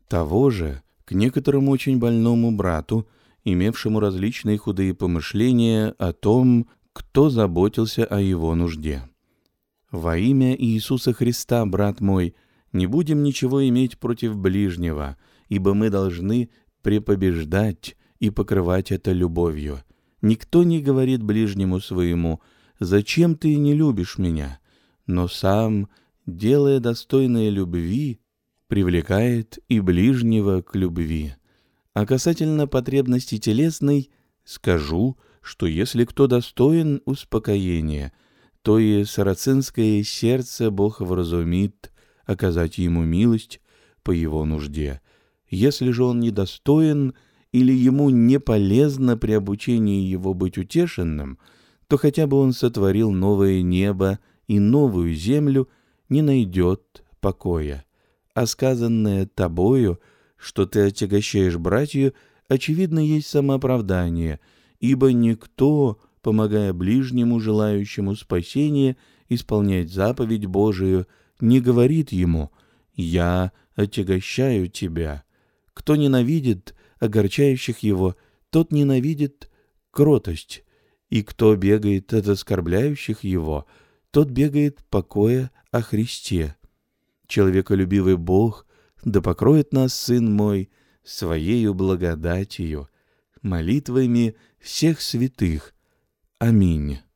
Того же к некоторому очень больному брату, имевшему различные худые помышления о том, кто заботился о его нужде. Во имя Иисуса Христа, брат мой, не будем ничего иметь против ближнего, ибо мы должны препобеждать и покрывать это любовью. Никто не говорит ближнему своему: «Зачем ты не любишь меня?» Но сам, делая достойное любви, привлекает и ближнего к любви. А касательно потребности телесной, скажу, что если кто достоин успокоения, то и сарацинское сердце Бог вразумит оказать ему милость по его нужде. Если же он недостоин или ему не полезно при обучении его быть утешенным, то хотя бы он сотворил новое небо и новую землю, не найдет покоя. А сказанное тобою, что ты отягощаешь братью, очевидно, есть самооправдание, ибо никто, помогая ближнему, желающему спасения, исполнять заповедь Божию, не говорит ему: «Я отягощаю тебя». Кто ненавидит огорчающих его, тот ненавидит кротость, и кто бегает от оскорбляющих его, тот бегает покоя о Христе. Человеколюбивый Бог да покроет нас, Сын мой, Своею благодатью, молитвами всех святых. Аминь.